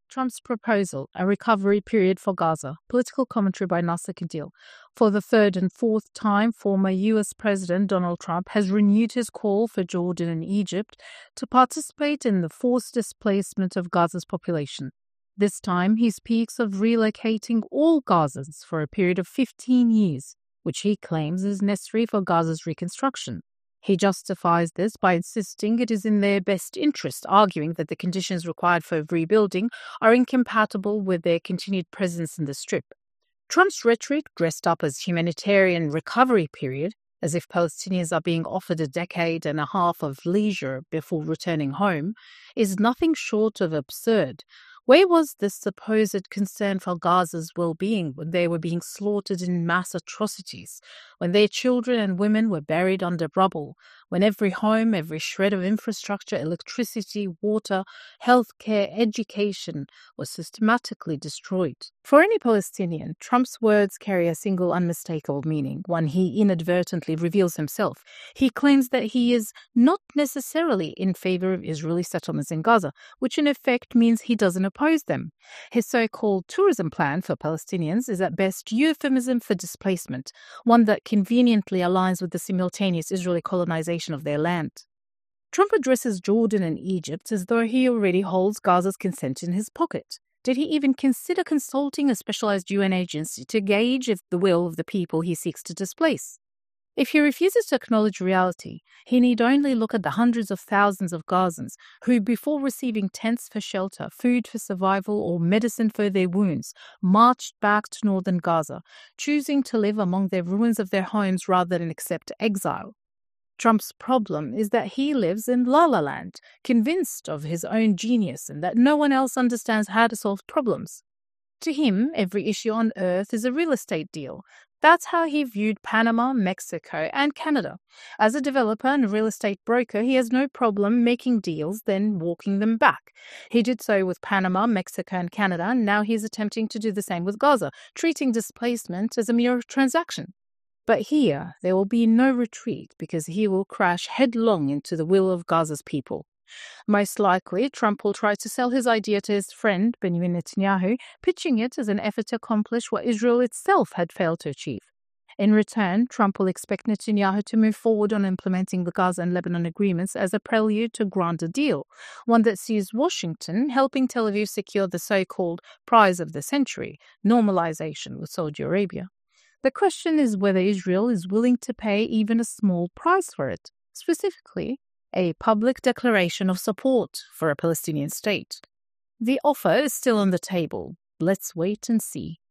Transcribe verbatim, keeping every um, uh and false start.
Trump's proposal, a recovery period for Gaza. Political commentary by Nasser Khedil. For the third and fourth time, former U S President Donald Trump has renewed his call for Jordan and Egypt to participate in the forced displacement of Gaza's population. This time, he speaks of relocating all Gazans for a period of fifteen years, which he claims is necessary for Gaza's reconstruction. He justifies this by insisting it is in their best interest, arguing that the conditions required for rebuilding are incompatible with their continued presence in the Strip. Trump's rhetoric, dressed up as humanitarian recovery period, as if Palestinians are being offered a decade and a half of leisure before returning home, is nothing short of absurd. Where was this supposed concern for Gaza's well-being when they were being slaughtered in mass atrocities, when their children and women were buried under rubble, when every home, every shred of infrastructure, electricity, water, healthcare, education was systematically destroyed? For any Palestinian, Trump's words carry a single unmistakable meaning, one he inadvertently reveals himself. He claims that he is not necessarily in favor of Israeli settlements in Gaza, which in effect means he doesn't oppose them. His so-called tourism plan for Palestinians is at best euphemism for displacement, one that conveniently aligns with the simultaneous Israeli colonization of their land. Trump addresses Jordan and Egypt as though he already holds Gaza's consent in his pocket. Did he even consider consulting a specialized U N agency to gauge if the will of the people he seeks to displace? If he refuses to acknowledge reality, he need only look at the hundreds of thousands of Gazans who, before receiving tents for shelter, food for survival, or medicine for their wounds, marched back to northern Gaza, choosing to live among the ruins of their homes rather than accept exile. Trump's problem is that he lives in La La Land, convinced of his own genius and that no one else understands how to solve problems. To him, every issue on earth is a real estate deal. That's how he viewed Panama, Mexico, and Canada. As a developer and real estate broker, he has no problem making deals, then walking them back. He did so with Panama, Mexico, and Canada, and now he's attempting to do the same with Gaza, treating displacement as a mere transaction. But here, there will be no retreat because he will crash headlong into the will of Gaza's people. Most likely, Trump will try to sell his idea to his friend, Benjamin Netanyahu, pitching it as an effort to accomplish what Israel itself had failed to achieve. In return, Trump will expect Netanyahu to move forward on implementing the Gaza and Lebanon agreements as a prelude to a grander deal, one that sees Washington helping Tel Aviv secure the so-called prize of the century, normalization with Saudi Arabia. The question is whether Israel is willing to pay even a small price for it, specifically a public declaration of support for a Palestinian state. The offer is still on the table. Let's wait and see.